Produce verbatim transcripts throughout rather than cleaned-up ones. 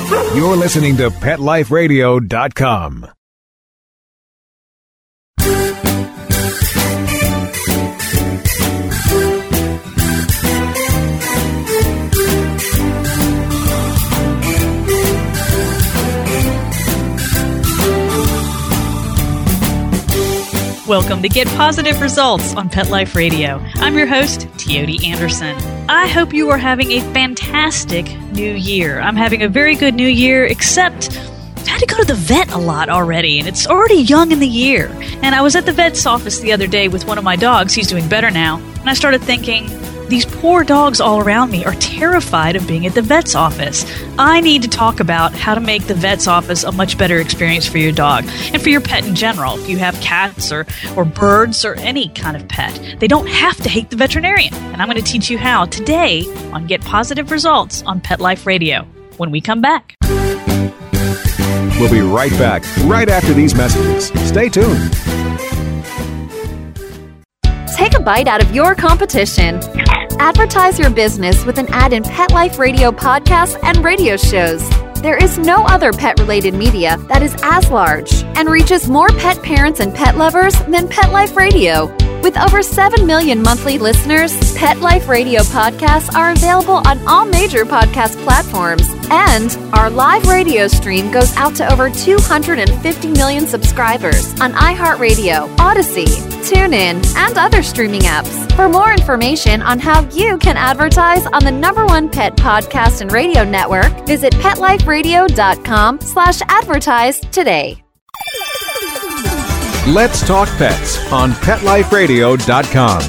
You're listening to Pet Life Radio dot com. Welcome to Get Positive Results on Pet Life Radio. I'm your host, Teody Anderson. I hope you are having a fantastic new year. I'm having a very good new year, except I had to go to the vet a lot already, and it's already young in the year. And I was at the vet's office the other day with one of my dogs. He's doing better now. And I started thinking, these poor dogs all around me are terrified of being at the vet's office. I need to talk about how to make the vet's office a much better experience for your dog and for your pet in general. If you have cats or, or birds or any kind of pet, they don't have to hate the veterinarian. And I'm going to teach you how today on Get Positive Results on Pet Life Radio when we come back. We'll be right back, right after these messages. Stay tuned. Take a bite out of your competition. Advertise your business with an ad in Pet Life Radio podcasts and radio shows. There is no other pet-related media that is as large and reaches more pet parents and pet lovers than Pet Life Radio. With over seven million monthly listeners, Pet Life Radio podcasts are available on all major podcast platforms. And our live radio stream goes out to over two hundred fifty million subscribers on iHeartRadio, Odyssey, TuneIn, and other streaming apps. For more information on how you can advertise on the number one pet podcast and radio network, visit PetLifeRadio.com slash advertise today. Let's talk pets on Pet Life Radio dot com.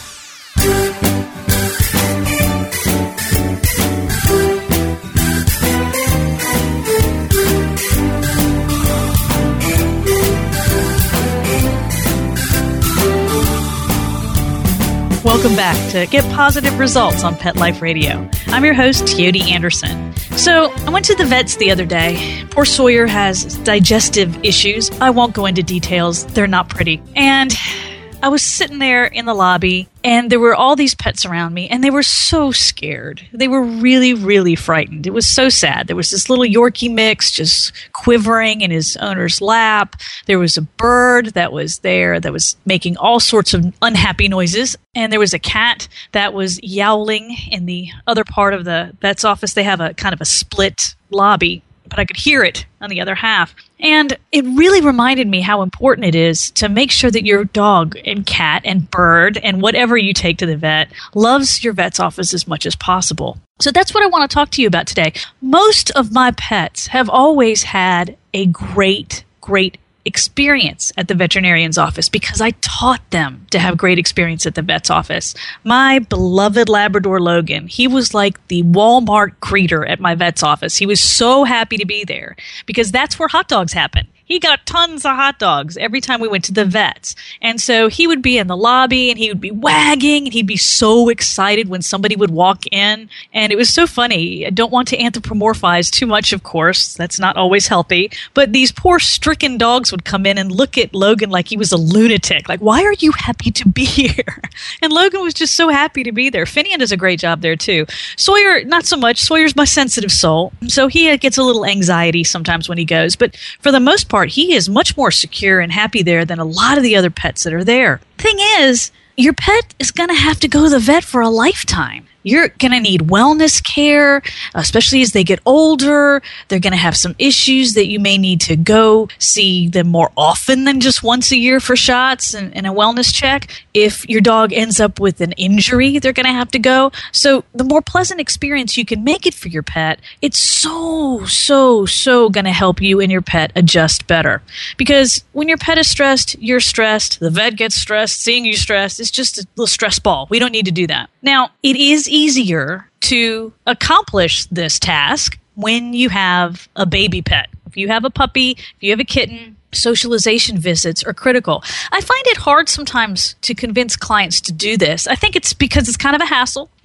Welcome back to Get Positive Results on Pet Life Radio. I'm your host, Teody Anderson. So, I went to the vet's the other day. Poor Sawyer has digestive issues. I won't go into details. They're not pretty. And I was sitting there in the lobby, and there were all these pets around me, and they were so scared. They were really, really frightened. It was so sad. There was this little Yorkie mix just quivering in his owner's lap. There was a bird that was there that was making all sorts of unhappy noises. And there was a cat that was yowling in the other part of the vet's office. They have a kind of a split lobby, but I could hear it on the other half. And it really reminded me how important it is to make sure that your dog and cat and bird and whatever you take to the vet loves your vet's office as much as possible. So that's what I want to talk to you about today. Most of my pets have always had a great, great experience at the veterinarian's office because I taught them to have great experience at the vet's office. My beloved Labrador Logan, he was like the Walmart greeter at my vet's office. He was so happy to be there because that's where hot dogs happen. He got tons of hot dogs every time we went to the vets. And so he would be in the lobby and he would be wagging and he'd be so excited when somebody would walk in. And it was so funny. I don't want to anthropomorphize too much, of course. That's not always healthy. But these poor stricken dogs would come in and look at Logan like he was a lunatic. Like, why are you happy to be here? And Logan was just so happy to be there. Finian does a great job there too. Sawyer, not so much. Sawyer's my sensitive soul. So he gets a little anxiety sometimes when he goes. But for the most part, he is much more secure and happy there than a lot of the other pets that are there. Thing is, your pet is going to have to go to the vet for a lifetime. You're going to need wellness care, especially as they get older. They're going to have some issues that you may need to go see them more often than just once a year for shots and, and a wellness check. If your dog ends up with an injury, they're going to have to go. So the more pleasant experience you can make it for your pet, it's so, so, so going to help you and your pet adjust better. Because when your pet is stressed, you're stressed. The vet gets stressed. Seeing you stressed, it's just a little stress ball. We don't need to do that. Now, it is easier to accomplish this task when you have a baby pet. If you have a puppy, if you have a kitten, socialization visits are critical. I find it hard sometimes to convince clients to do this. I think it's because it's kind of a hassle.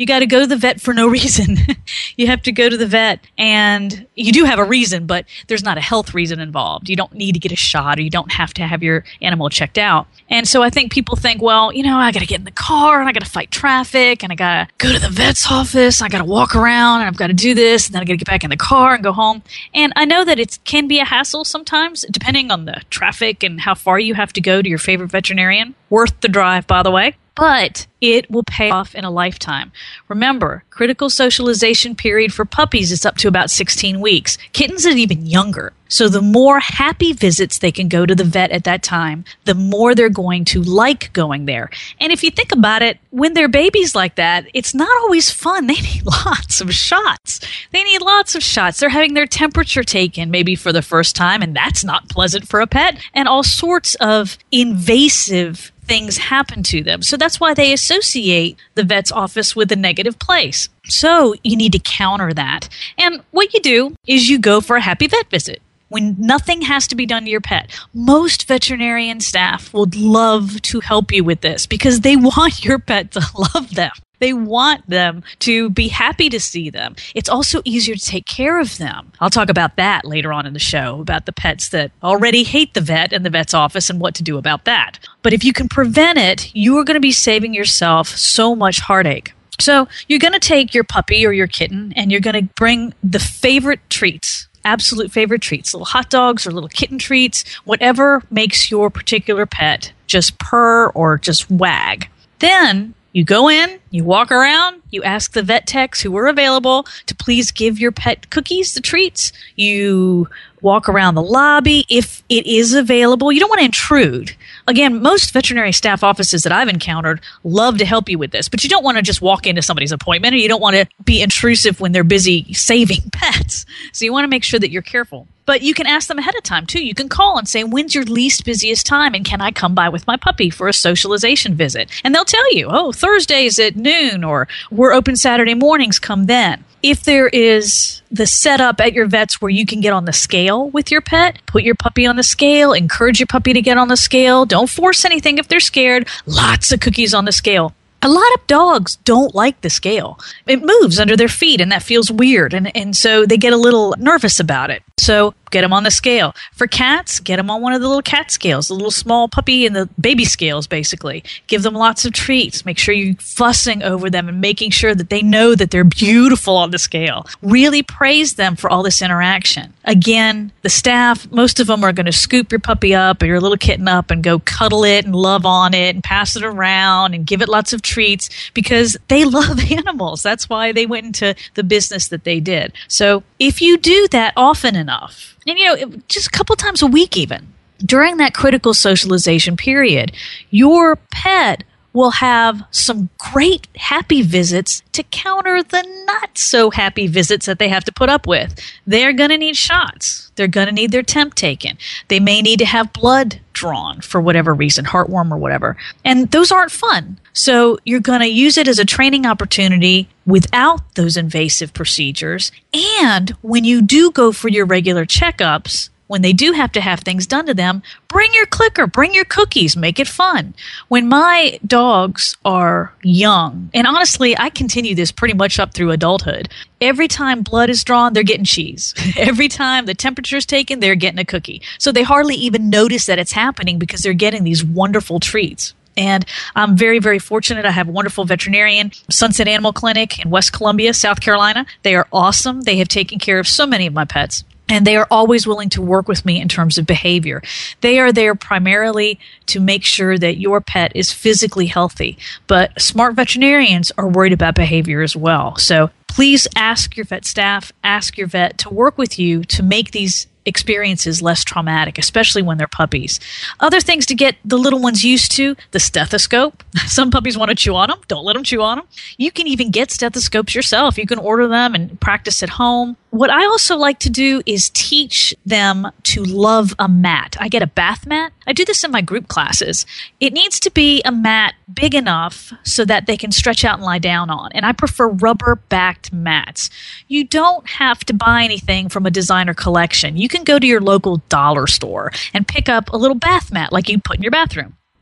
you got to go to the vet for no reason. You have to go to the vet, and you do have a reason, but there's not a health reason involved. You don't need to get a shot, or you don't have to have your animal checked out. And so I think people think, well, you know, I got to get in the car, and I got to fight traffic, and I got to go to the vet's office, and I got to walk around, and I've got to do this, and then I got to get back in the car and go home. And I know that it can be a hassle sometimes, depending on the traffic and how far you have to go to your favorite veterinarian. Worth the drive, by the way. But it will pay off in a lifetime. Remember, critical socialization period for puppies is up to about sixteen weeks. Kittens are even younger. So the more happy visits they can go to the vet at that time, the more they're going to like going there. And if you think about it, when they're babies like that, it's not always fun. They need lots of shots. They need lots of shots. They're having their temperature taken maybe for the first time, and that's not pleasant for a pet. And all sorts of invasive things happen to them. So that's why they associate the vet's office with a negative place. So you need to counter that. And what you do is you go for a happy vet visit when nothing has to be done to your pet. Most veterinarian staff would love to help you with this because they want your pet to love them. They want them to be happy to see them. It's also easier to take care of them. I'll talk about that later on in the show, about the pets that already hate the vet and the vet's office and what to do about that. But if you can prevent it, you are going to be saving yourself so much heartache. So you're going to take your puppy or your kitten and you're going to bring the favorite treats, absolute favorite treats, little hot dogs or little kitten treats, whatever makes your particular pet just purr or just wag. Then you go in, you walk around, you ask the vet techs who are available to please give your pet cookies, the treats. You walk around the lobby if it is available. You don't want to intrude. Again, most veterinary staff offices that I've encountered love to help you with this, but you don't want to just walk into somebody's appointment, or you don't want to be intrusive when they're busy saving pets. So you want to make sure that you're careful. But you can ask them ahead of time, too. You can call and say, when's your least busiest time, and can I come by with my puppy for a socialization visit? And they'll tell you, oh, Thursdays at noon, or we're open Saturday mornings, come then. If there is the setup at your vet's where you can get on the scale with your pet, put your puppy on the scale, encourage your puppy to get on the scale. Don't force anything if they're scared. Lots of cookies on the scale. A lot of dogs don't like the scale. It moves under their feet, and that feels weird, and, and so they get a little nervous about it. So get them on the scale. For cats, get them on one of the little cat scales, the little small puppy and the baby scales, basically. Give them lots of treats. Make sure you're fussing over them and making sure that they know that they're beautiful on the scale. Really praise them for all this interaction. Again, the staff, most of them are going to scoop your puppy up or your little kitten up and go cuddle it and love on it and pass it around and give it lots of treats because they love animals. That's why they went into the business that they did. So if you do that often enough, and you know, just a couple times a week even, during that critical socialization period, your pet will have some great happy visits to counter the not so happy visits that they have to put up with. They're going to need shots. They're going to need their temp taken. They may need to have blood drawn for whatever reason, heartworm or whatever. And those aren't fun. So you're going to use it as a training opportunity without those invasive procedures. And when you do go for your regular checkups, when they do have to have things done to them, bring your clicker, bring your cookies, make it fun. When my dogs are young, and honestly, I continue this pretty much up through adulthood, every time blood is drawn, they're getting cheese. Every time the temperature is taken, they're getting a cookie. So they hardly even notice that it's happening because they're getting these wonderful treats. And I'm very, very fortunate. I have a wonderful veterinarian, Sunset Animal Clinic in West Columbia, South Carolina. They are awesome. They have taken care of so many of my pets. And they are always willing to work with me in terms of behavior. They are there primarily to make sure that your pet is physically healthy. But smart veterinarians are worried about behavior as well. So please ask your vet staff, ask your vet to work with you to make these experiences less traumatic, especially when they're puppies. Other things to get the little ones used to, the stethoscope. Some puppies want to chew on them. Don't let them chew on them. You can even get stethoscopes yourself. You can order them and practice at home. What I also like to do is teach them to love a mat. I get a bath mat. I do this in my group classes. It needs to be a mat big enough so that they can stretch out and lie down on. And I prefer rubber-backed mats. You don't have to buy anything from a designer collection. You can go to your local dollar store and pick up a little bath mat like you put in your bathroom.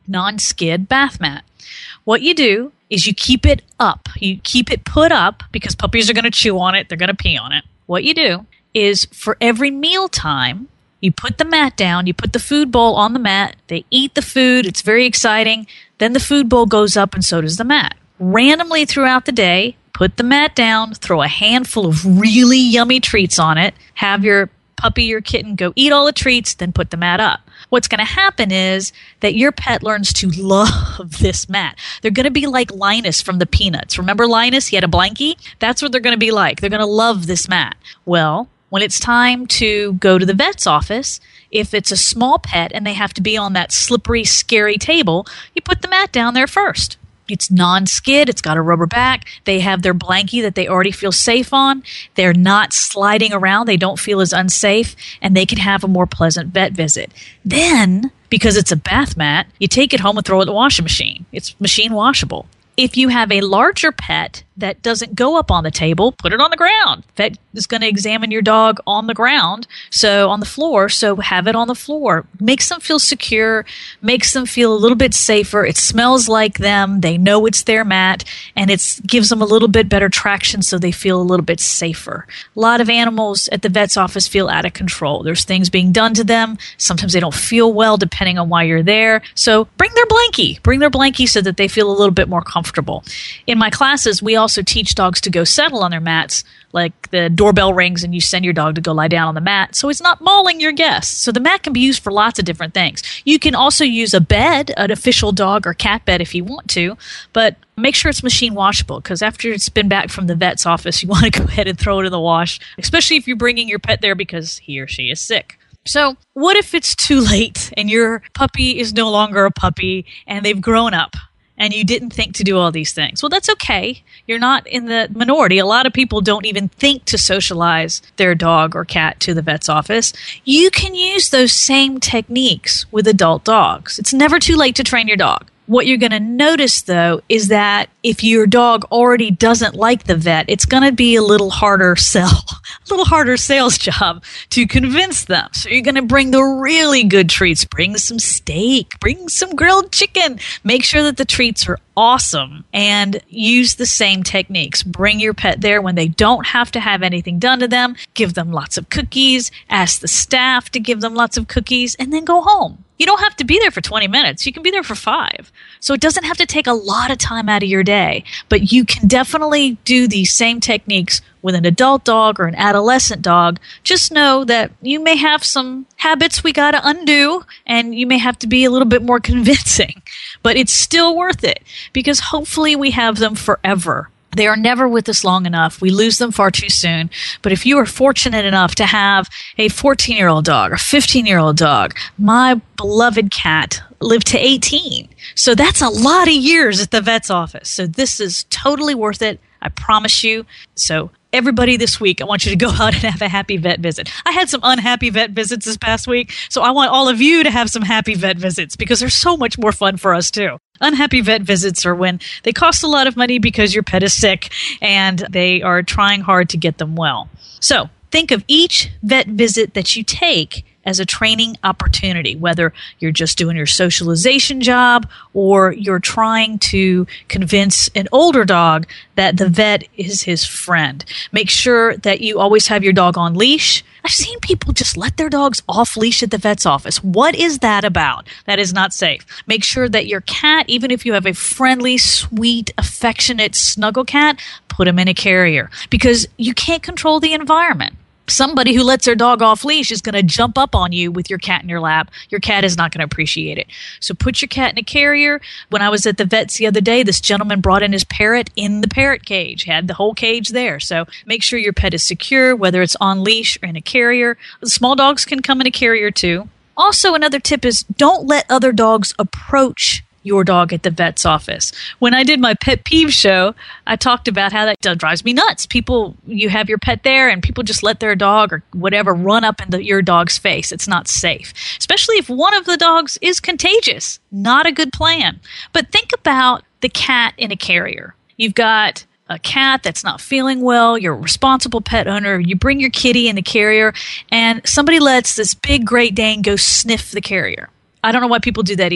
non-skid bath mat. What you do is you keep it up. You keep it put up because puppies are going to chew on it. They're going to pee on it. What you do is for every meal time, you put the mat down, you put the food bowl on the mat, they eat the food, it's very exciting, then the food bowl goes up and so does the mat. Randomly throughout the day, put the mat down, throw a handful of really yummy treats on it, have your puppy or kitten go eat all the treats, then put the mat up. What's going to happen is that your pet learns to love this mat. They're going to be like Linus from the Peanuts. Remember Linus? He had a blankie? That's what they're going to be like. They're going to love this mat. Well, when it's time to go to the vet's office, if it's a small pet and they have to be on that slippery, scary table, you put the mat down there first. It's non-skid. It's got a rubber back. They have their blankie that they already feel safe on. They're not sliding around. They don't feel as unsafe, and they can have a more pleasant vet visit. Then, because it's a bath mat, you take it home and throw it in the washing machine. It's machine washable. If you have a larger pet that doesn't go up on the table, put it on the ground. Vet is going to examine your dog on the ground, so on the floor, so have it on the floor. Makes them feel secure, makes them feel a little bit safer. It smells like them. They know it's their mat, and it gives them a little bit better traction so they feel a little bit safer. A lot of animals at the vet's office feel out of control. There's things being done to them. Sometimes they don't feel well depending on why you're there. So bring their blankie. Bring their blankie so that they feel a little bit more comfortable. In my classes, we also teach dogs to go settle on their mats, like the doorbell rings and you send your dog to go lie down on the mat so it's not mauling your guests. So the mat can be used for lots of different things. You can also use a bed, an official dog or cat bed if you want to, but make sure it's machine washable because after it's been back from the vet's office, you want to go ahead and throw it in the wash, especially if you're bringing your pet there because he or she is sick. So what if it's too late and your puppy is no longer a puppy and they've grown up? And you didn't think to do all these things. Well, that's okay. You're not in the minority. A lot of people don't even think to socialize their dog or cat to the vet's office. You can use those same techniques with adult dogs. It's never too late to train your dog. What you're going to notice, though, is that if your dog already doesn't like the vet, it's going to be a little harder sell, a little harder sales job to convince them. So you're going to bring the really good treats. Bring some steak. Bring some grilled chicken. Make sure that the treats are awesome and use the same techniques. Bring your pet there when they don't have to have anything done to them. Give them lots of cookies. Ask the staff to give them lots of cookies and then go home. You don't have to be there for twenty minutes. You can be there for five. So it doesn't have to take a lot of time out of your day. But you can definitely do these same techniques with an adult dog or an adolescent dog. Just know that you may have some habits we got to undo, and you may have to be a little bit more convincing. But it's still worth it because hopefully we have them forever. They are never with us long enough. We lose them far too soon. But if you are fortunate enough to have a fourteen-year-old dog or fifteen-year-old dog, my beloved cat lived to eighteen. So that's a lot of years at the vet's office. So this is totally worth it. I promise you. So everybody this week, I want you to go out and have a happy vet visit. I had some unhappy vet visits this past week, so I want all of you to have some happy vet visits because they're so much more fun for us too. Unhappy vet visits are when they cost a lot of money because your pet is sick and they are trying hard to get them well. So think of each vet visit that you take as a training opportunity, whether you're just doing your socialization job or you're trying to convince an older dog that the vet is his friend. Make sure that you always have your dog on leash. I've seen people just let their dogs off leash at the vet's office. What is that about? That is not safe. Make sure that your cat, even if you have a friendly, sweet, affectionate snuggle cat, put him in a carrier because you can't control the environment. Somebody who lets their dog off leash is going to jump up on you with your cat in your lap. Your cat is not going to appreciate it. So put your cat in a carrier. When I was at the vet's the other day, this gentleman brought in his parrot in the parrot cage, had the whole cage there. So make sure your pet is secure, whether it's on leash or in a carrier. Small dogs can come in a carrier too. Also, another tip is don't let other dogs approach your dog at the vet's office. When I did my pet peeve show, I talked about how that drives me nuts. People, you have your pet there and people just let their dog or whatever run up into your dog's face. It's not safe, especially if one of the dogs is contagious. Not a good plan. But think about the cat in a carrier. You've got a cat that's not feeling well, you're a responsible pet owner, you bring your kitty in the carrier, and somebody lets this big Great Dane go sniff the carrier. I don't know why people do that either.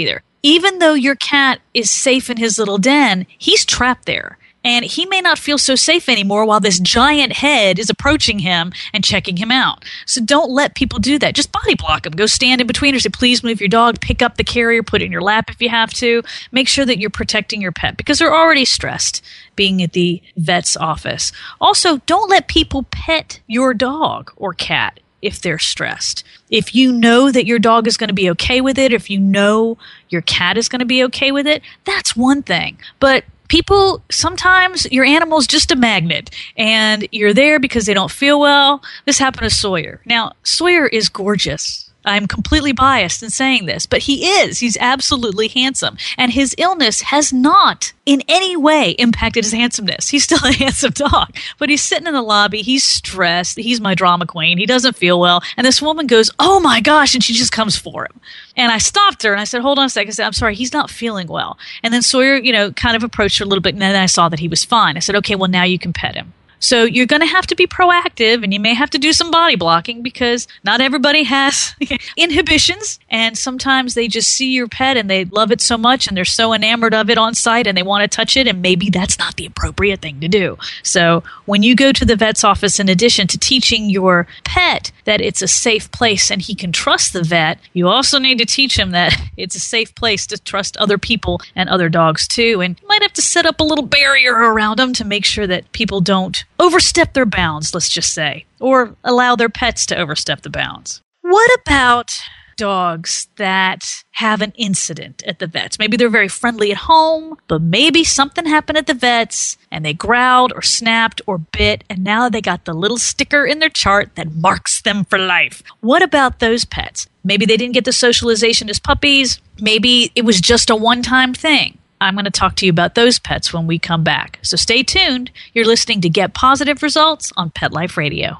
even though your cat is safe in his little den, he's trapped there. And he may not feel so safe anymore while this giant head is approaching him and checking him out. So don't let people do that. Just body block them. Go stand in between or say, please move your dog. Pick up the carrier. Put it in your lap if you have to. Make sure that you're protecting your pet because they're already stressed being at the vet's office. Also, don't let people pet your dog or cat if they're stressed. If you know that your dog is going to be okay with it, if you know your cat is going to be okay with it, that's one thing. But people, sometimes your animal's just a magnet and you're there because they don't feel well. This happened to Sawyer. Now, Sawyer is gorgeous. I'm completely biased in saying this, but he is. He's absolutely handsome. And his illness has not in any way impacted his handsomeness. He's still a handsome dog, but he's sitting in the lobby. He's stressed. He's my drama queen. He doesn't feel well. And this woman goes, oh my gosh. And she just comes for him. And I stopped her and I said, hold on a second. I said, I'm sorry, he's not feeling well. And then Sawyer, you know, kind of approached her a little bit. And then I saw that he was fine. I said, okay, well, now you can pet him. So you're going to have to be proactive and you may have to do some body blocking because not everybody has inhibitions. And sometimes they just see your pet and they love it so much and they're so enamored of it on site and they want to touch it. And maybe that's not the appropriate thing to do. So when you go to the vet's office, in addition to teaching your pet that it's a safe place and he can trust the vet, you also need to teach him that it's a safe place to trust other people and other dogs too. And you might have to set up a little barrier around them to make sure that people don't overstep their bounds, let's just say, or allow their pets to overstep the bounds. What about dogs that have an incident at the vet's? Maybe they're very friendly at home, but maybe something happened at the vet's and they growled or snapped or bit, and now they got the little sticker in their chart that marks them for life. What about those pets? Maybe they didn't get the socialization as puppies. Maybe it was just a one-time thing. I'm going to talk to you about those pets when we come back. So stay tuned. You're listening to Get Positive Results on Pet Life Radio.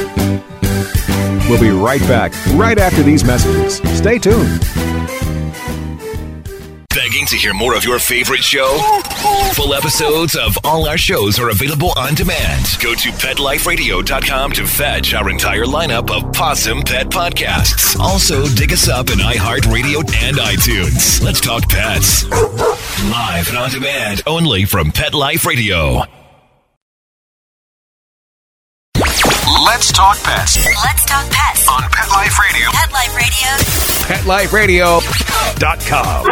We'll be right back, right after these messages. Stay tuned. Begging to hear more of your favorite show? Full episodes of all our shows are available on demand. Go to pet life radio dot com to fetch our entire lineup of Possum Pet podcasts. Also, dig us up in iHeartRadio and iTunes. Let's talk pets. Live and on demand only from Pet Life Radio. Let's talk pets. Let's talk pets On Pet Life Radio. Pet Life Radio. pet life radio dot com.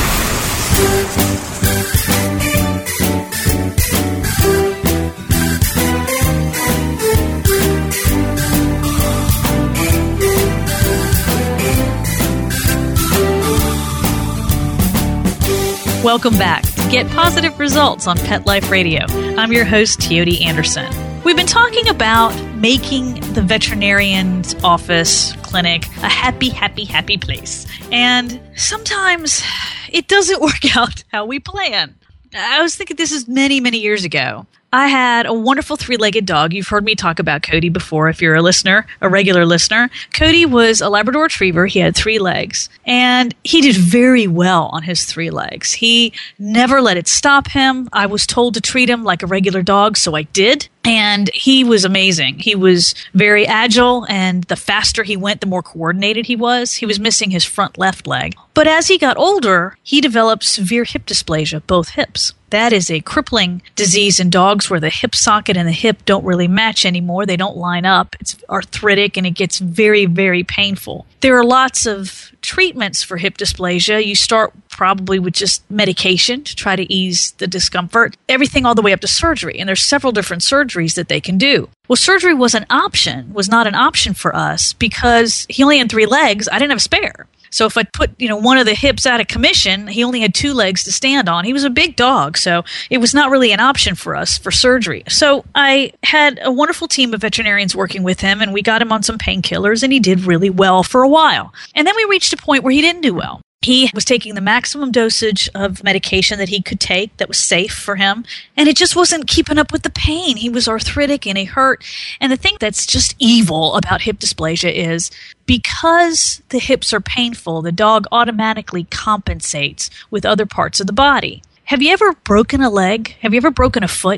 Welcome back to Get Positive Results on Pet Life Radio. I'm your host, Teody Anderson. We've been talking about making the veterinarian's office, clinic, a happy, happy, happy place. And sometimes it doesn't work out how we plan. I was thinking this is many, many years ago. I had a wonderful three-legged dog. You've heard me talk about Cody before if you're a listener, a regular listener. Cody was a Labrador Retriever. He had three legs, and he did very well on his three legs. He never let it stop him. I was told to treat him like a regular dog, so I did. And he was amazing. He was very agile, and the faster he went, the more coordinated he was. He was missing his front left leg. But as he got older, he developed severe hip dysplasia, both hips. That is a crippling disease in dogs where the hip socket and the hip don't really match anymore. They don't line up. It's arthritic, and it gets very, very painful. There are lots of treatments for hip dysplasia. You start probably with just medication to try to ease the discomfort, everything all the way up to surgery. And there's several different surgeries that they can do. Well, surgery was an option, was not an option for us because he only had three legs. I didn't have a spare. So if I put, you know, one of the hips out of commission, he only had two legs to stand on. He was a big dog, so it was not really an option for us for surgery. So I had a wonderful team of veterinarians working with him, and we got him on some painkillers, and he did really well for a while. And then we reached a point where he didn't do well. He was taking the maximum dosage of medication that he could take that was safe for him, and it just wasn't keeping up with the pain. He was arthritic and he hurt. And the thing that's just evil about hip dysplasia is because the hips are painful, the dog automatically compensates with other parts of the body. Have you ever broken a leg? Have you ever broken a foot?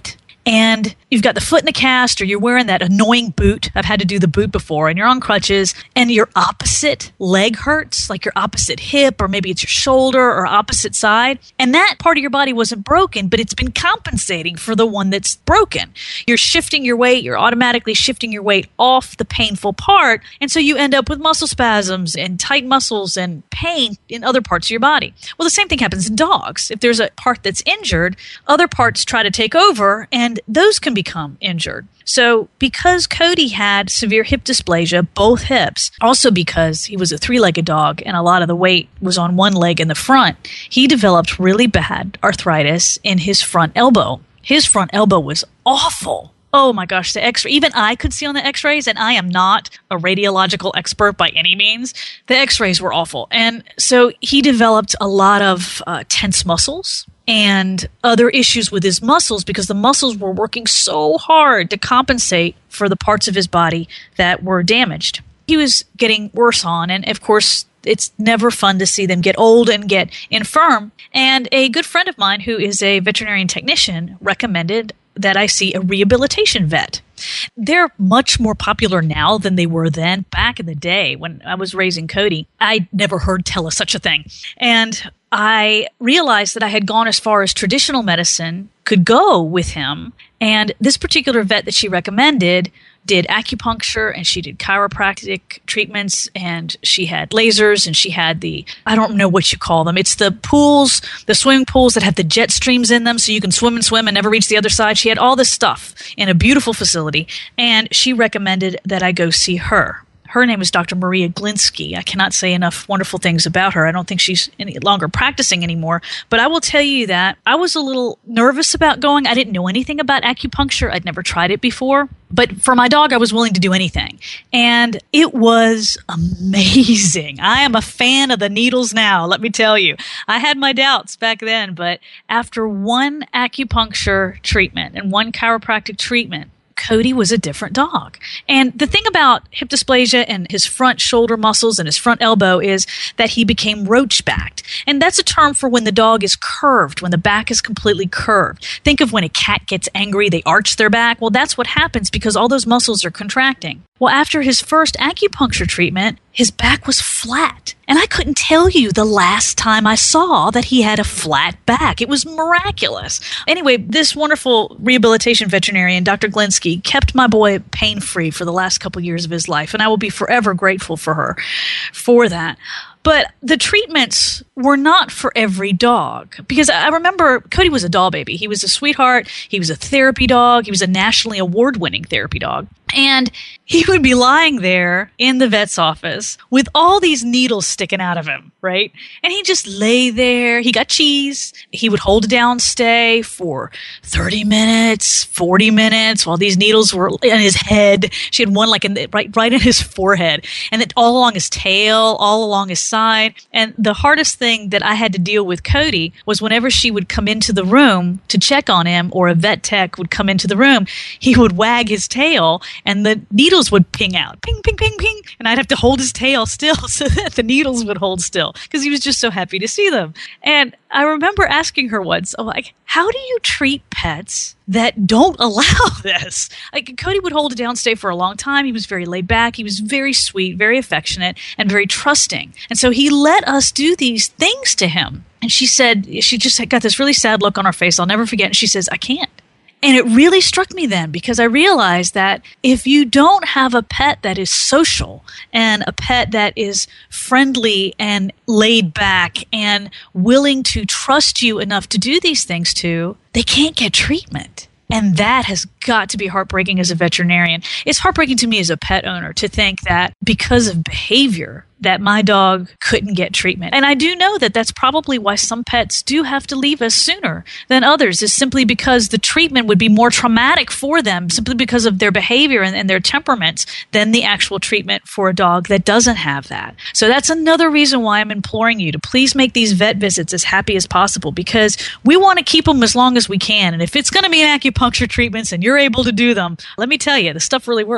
and you've got the foot in a cast, or you're wearing that annoying boot. I've had to do the boot before, and you're on crutches, and your opposite leg hurts, like your opposite hip, or maybe it's your shoulder or opposite side. And that part of your body wasn't broken, but it's been compensating for the one that's broken. You're shifting your weight, you're automatically shifting your weight off the painful part, and so you end up with muscle spasms and tight muscles and pain in other parts of your body. Well, the same thing happens in dogs. If there's a part that's injured, other parts try to take over, and those can become injured. So because Cody had severe hip dysplasia, both hips, also because he was a three-legged dog and a lot of the weight was on one leg in the front, he developed really bad arthritis in his front elbow. His front elbow was awful. Oh my gosh, the x-ray, even I could see on the x-rays, and I am not a radiological expert by any means. The x-rays were awful. And so he developed a lot of uh, tense muscles and other issues with his muscles because the muscles were working so hard to compensate for the parts of his body that were damaged. He was getting worse on, and of course, it's never fun to see them get old and get infirm. And a good friend of mine who is a veterinarian technician recommended that I see a rehabilitation vet. They're much more popular now than they were then. Back in the day when I was raising Cody, I never heard tell of such a thing. And I realized that I had gone as far as traditional medicine could go with him. And this particular vet that she recommended did acupuncture, and she did chiropractic treatments, and she had lasers, and she had the, I don't know what you call them. It's the pools, the swimming pools that have the jet streams in them so you can swim and swim and never reach the other side. She had all this stuff in a beautiful facility, and she recommended that I go see her. Her name is Doctor Maria Glinsky. I cannot say enough wonderful things about her. I don't think she's any longer practicing anymore. But I will tell you that I was a little nervous about going. I didn't know anything about acupuncture. I'd never tried it before. But for my dog, I was willing to do anything. And it was amazing. I am a fan of the needles now, let me tell you. I had my doubts back then, but after one acupuncture treatment and one chiropractic treatment, Cody was a different dog. And the thing about hip dysplasia and his front shoulder muscles and his front elbow is that he became roach-backed. And that's a term for when the dog is curved, when the back is completely curved. Think of when a cat gets angry, they arch their back. Well, that's what happens because all those muscles are contracting. Well, after his first acupuncture treatment, his back was flat. And I couldn't tell you the last time I saw that he had a flat back. It was miraculous. Anyway, this wonderful rehabilitation veterinarian, Doctor Glinsky, kept my boy pain-free for the last couple years of his life, and I will be forever grateful for her for that. But the treatments were not for every dog because I remember Cody was a doll baby. He was a sweetheart. He was a therapy dog. He was a nationally award-winning therapy dog. And he would be lying there in the vet's office with all these needles sticking out of him, right? And he'd just lay there. He got cheese. He would hold a down stay for thirty minutes, forty minutes while these needles were in his head. She had one like in the, right, right in his forehead, and then all along his tail, all along his side. And the hardest thing that I had to deal with Cody was whenever she would come into the room to check on him or a vet tech would come into the room, he would wag his tail and the needles would ping out. Ping, ping, ping, ping. And I'd have to hold his tail still so that the needles would hold still because he was just so happy to see them. And I remember asking her once, oh, like, how do you treat pets that don't allow this? Like, Cody would hold a downstay for a long time. He was very laid back. He was very sweet, very affectionate, and very trusting. And so he let us do these things to him. And she said, she just got this really sad look on her face. I'll never forget. And she says, I can't. And it really struck me then because I realized that if you don't have a pet that is social and a pet that is friendly and laid back and willing to trust you enough to do these things to, they can't get treatment. And that has got to be heartbreaking as a veterinarian. It's heartbreaking to me as a pet owner to think that because of behavior that my dog couldn't get treatment. And I do know that that's probably why some pets do have to leave us sooner than others, is simply because the treatment would be more traumatic for them simply because of their behavior and, and their temperaments than the actual treatment for a dog that doesn't have that. So that's another reason why I'm imploring you to please make these vet visits as happy as possible because we want to keep them as long as we can. And if it's going to be an acupuncture treatments and you're able to do them, let me tell you, the stuff really works.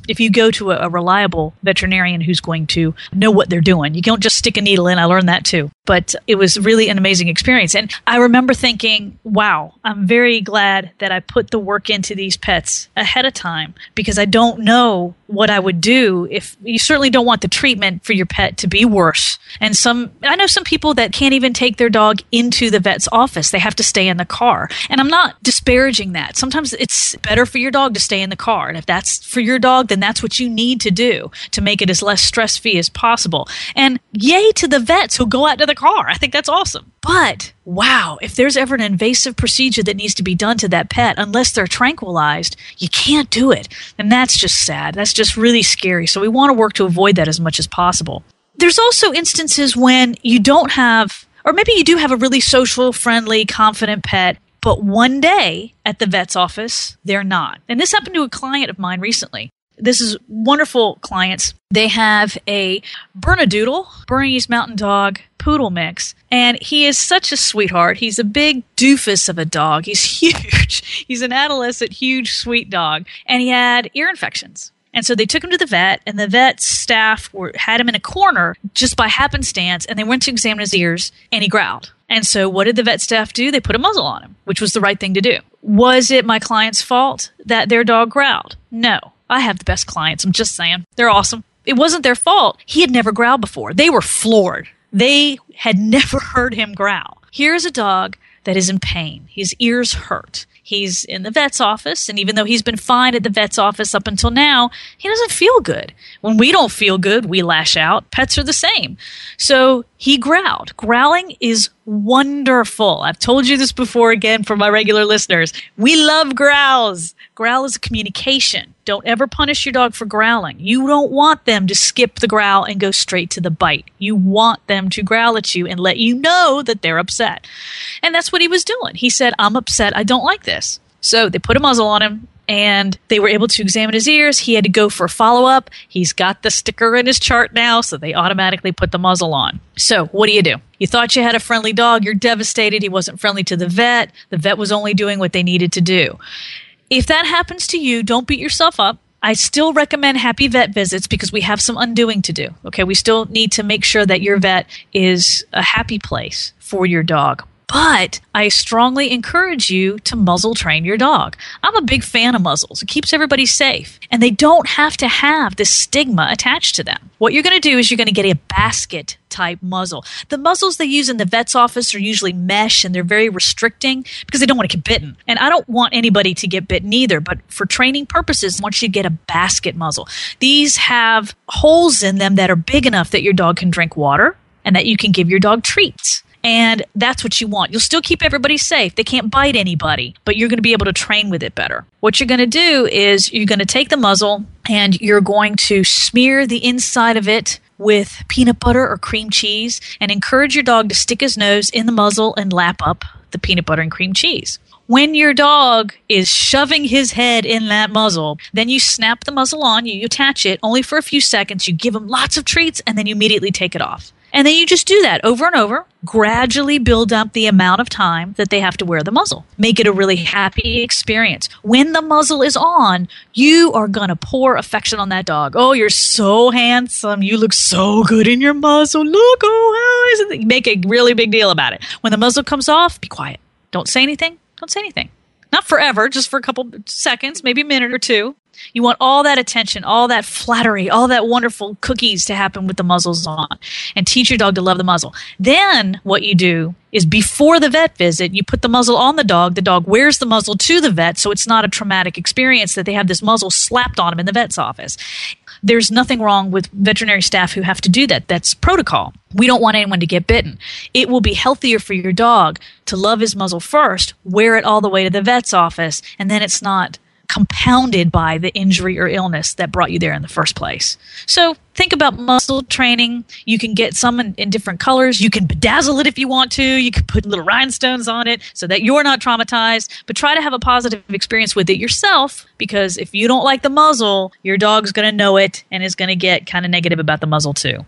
if you go to a, a reliable veterinarian who's going to know what they're doing. You don't just stick a needle in. I learned that too. But it was really an amazing experience. And I remember thinking, wow, I'm very glad that I put the work into these pets ahead of time, because I don't know what I would do if you certainly don't want the treatment for your pet to be worse. And some, I know some people that can't even take their dog into the vet's office. They have to stay in the car. And I'm not disparaging that. Sometimes it's better for your dog to stay in the car. And if that's for your dog, then that's what you need to do to make it as less stress-free as possible. And yay to the vets who go out to the car. I think that's awesome. But wow, if there's ever an invasive procedure that needs to be done to that pet, unless they're tranquilized, you can't do it. And that's just sad. That's just really scary. So we want to work to avoid that as much as possible. There's also instances when you don't have, or maybe you do have a really social, friendly, confident pet, but one day at the vet's office, they're not. And this happened to a client of mine recently. This is wonderful clients. They have a Bernedoodle, Bernese Mountain Dog poodle mix, and he is such a sweetheart. He's a big doofus of a dog. He's huge. He's an adolescent, huge, sweet dog, and he had ear infections. And so they took him to the vet, and the vet staff were, had him in a corner just by happenstance, and they went to examine his ears, and he growled. And so what did the vet staff do? They put a muzzle on him, which was the right thing to do. Was it my client's fault that their dog growled? No. I have the best clients. I'm just saying. They're awesome. It wasn't their fault. He had never growled before. They were floored. They had never heard him growl. Here's a dog that is in pain. His ears hurt. He's in the vet's office, and even though he's been fine at the vet's office up until now, he doesn't feel good. When we don't feel good, we lash out. Pets are the same. So he growled. Growling is wonderful. I've told you this before again for my regular listeners. We love growls. Growl is a communication. Don't ever punish your dog for growling. You don't want them to skip the growl and go straight to the bite. You want them to growl at you and let you know that they're upset. And that's what he was doing. He said, I'm upset. I don't like this. So they put a muzzle on him, and they were able to examine his ears. He had to go for a follow-up. He's got the sticker in his chart now, so they automatically put the muzzle on. So what do you do? You thought you had a friendly dog. You're devastated. He wasn't friendly to the vet. The vet was only doing what they needed to do. If that happens to you, don't beat yourself up. I still recommend happy vet visits because we have some undoing to do. Okay, we still need to make sure that your vet is a happy place for your dog. But I strongly encourage you to muzzle train your dog. I'm a big fan of muzzles. It keeps everybody safe. And they don't have to have this stigma attached to them. What you're going to do is you're going to get a basket type muzzle. The muzzles they use in the vet's office are usually mesh, and they're very restricting because they don't want to get bitten. And I don't want anybody to get bitten either, but for training purposes, I want you to get a basket muzzle. These have holes in them that are big enough that your dog can drink water and that you can give your dog treats. And that's what you want. You'll still keep everybody safe. They can't bite anybody, but you're going to be able to train with it better. What you're going to do is you're going to take the muzzle and you're going to smear the inside of it with peanut butter or cream cheese and encourage your dog to stick his nose in the muzzle and lap up the peanut butter and cream cheese. When your dog is shoving his head in that muzzle, then you snap the muzzle on, you attach it only for a few seconds, you give him lots of treats, and then you immediately take it off. And then you just do that over and over, gradually build up the amount of time that they have to wear the muzzle. Make it a really happy experience. When the muzzle is on, you are going to pour affection on that dog. Oh, you're so handsome. You look so good in your muzzle. Look, oh, how is it? Make a really big deal about it. When the muzzle comes off, be quiet. Don't say anything. Don't say anything. Not forever, just for a couple seconds, maybe a minute or two. You want all that attention, all that flattery, all that wonderful cookies to happen with the muzzles on, and teach your dog to love the muzzle. Then what you do is before the vet visit, you put the muzzle on the dog. The dog wears the muzzle to the vet, so it's not a traumatic experience that they have this muzzle slapped on them in the vet's office. There's nothing wrong with veterinary staff who have to do that. That's protocol. We don't want anyone to get bitten. It will be healthier for your dog to love his muzzle first, wear it all the way to the vet's office, and then it's not compounded by the injury or illness that brought you there in the first place. So think about muzzle training. You can get some in, in different colors. You can bedazzle it if you want to. You can put little rhinestones on it so that you're not traumatized. But try to have a positive experience with it yourself, because if you don't like the muzzle, your dog's going to know it and is going to get kind of negative about the muzzle too.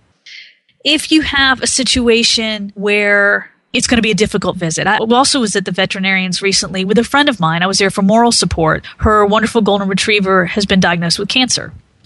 If you have a situation where it's going to be a difficult visit. I also was at the veterinarian's recently with a friend of mine. I was there for moral support. Her wonderful golden retriever has been diagnosed with cancer.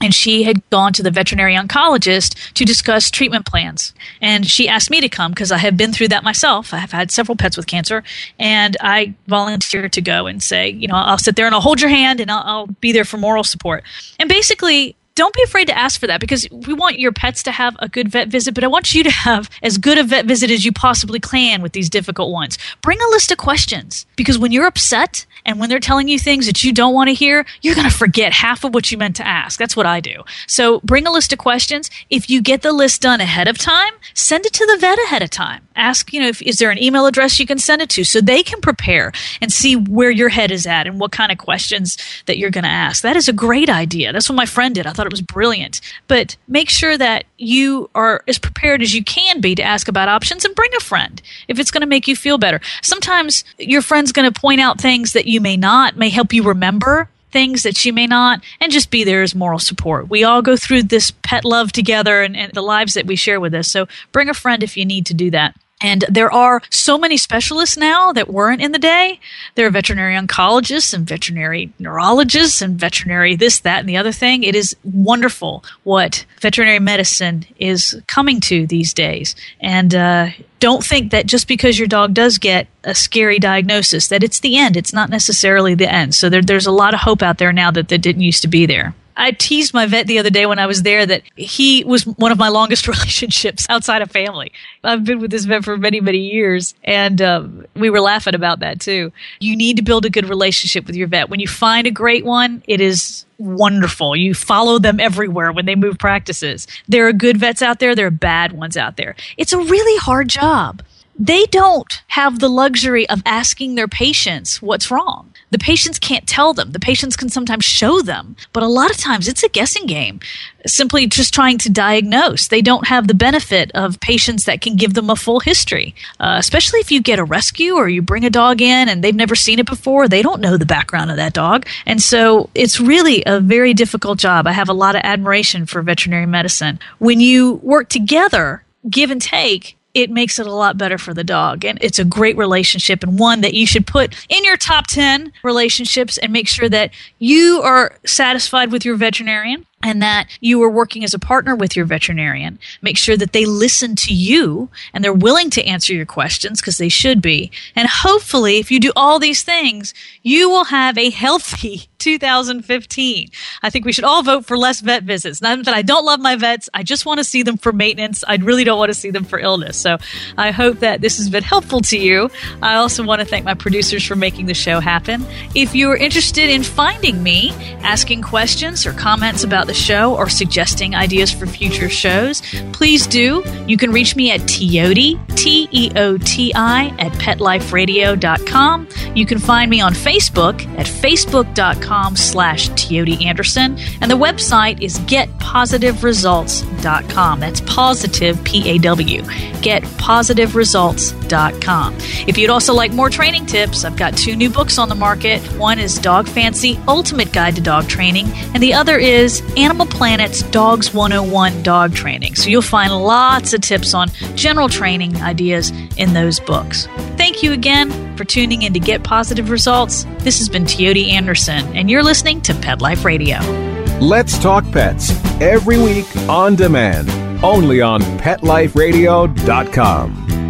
and she had gone to the veterinary oncologist to discuss treatment plans. And she asked me to come because I have been through that myself. I have had several pets with cancer, and I volunteered to go and say, you know, I'll sit there and I'll hold your hand and I'll, I'll be there for moral support. And basically, don't be afraid to ask for that, because we want your pets to have a good vet visit, but I want you to have as good a vet visit as you possibly can with these difficult ones. Bring a list of questions, because when you're upset and when they're telling you things that you don't want to hear, you're going to forget half of what you meant to ask. That's what I do. So bring a list of questions. If you get the list done ahead of time, send it to the vet ahead of time. Ask, you know, if, is there an email address you can send it to so they can prepare and see where your head is at and what kind of questions that you're going to ask. That is a great idea. That's what my friend did. I thought it was brilliant. But make sure that you are as prepared as you can be to ask about options, and bring a friend if it's going to make you feel better. Sometimes your friend's going to point out things that you may not, may help you remember things that she may not, and just be there as moral support. We all go through this pet love together and, and the lives that we share with us. So bring a friend if you need to do that. And there are so many specialists now that weren't in the day. There are veterinary oncologists and veterinary neurologists and veterinary this, that, and the other thing. It is wonderful what veterinary medicine is coming to these days. And uh, don't think that just because your dog does get a scary diagnosis, that it's the end. It's not necessarily the end. So there, there's a lot of hope out there now that, that didn't used to be there. I teased my vet the other day when I was there that he was one of my longest relationships outside of family. I've been with this vet for many, many years, and um, we were laughing about that too. You need to build a good relationship with your vet. When you find a great one, it is wonderful. You follow them everywhere when they move practices. There are good vets out there. There are bad ones out there. It's a really hard job. They don't have the luxury of asking their patients what's wrong. The patients can't tell them. The patients can sometimes show them, but a lot of times it's a guessing game, simply just trying to diagnose. They don't have the benefit of patients that can give them a full history, uh, especially if you get a rescue or you bring a dog in and they've never seen it before. They don't know the background of that dog. And so it's really a very difficult job. I have a lot of admiration for veterinary medicine. When you work together, give and take, it makes it a lot better for the dog. And it's a great relationship, and one that you should put in your top ten relationships, and make sure that you are satisfied with your veterinarian and that you are working as a partner with your veterinarian. Make sure that they listen to you and they're willing to answer your questions, because they should be. And hopefully, if you do all these things, you will have a healthy two thousand fifteen. I think we should all vote for less vet visits. Not that I don't love my vets. I just want to see them for maintenance. I really don't want to see them for illness. So I hope that this has been helpful to you. I also want to thank my producers for making the show happen. If you are interested in finding me, asking questions or comments about the show, or suggesting ideas for future shows, please do. You can reach me at Teoti, T E O T I, at pet life radio dot com. You can find me on Facebook at facebook dot com slash Teoti Anderson, and the website is get positive results dot com. That's positive, P A W, get positive results dot com. If you'd also like more training tips, I've got two new books on the market. One is Dog Fancy, Ultimate Guide to Dog Training, and the other is Animal Planet's Dogs one oh one Dog Training. So you'll find lots of tips on general training ideas in those books. Thank you again for tuning in to Get Positive Results. This has been Teoti Anderson, and you're listening to Pet Life Radio. Let's Talk Pets, every week on demand, only on pet life radio dot com.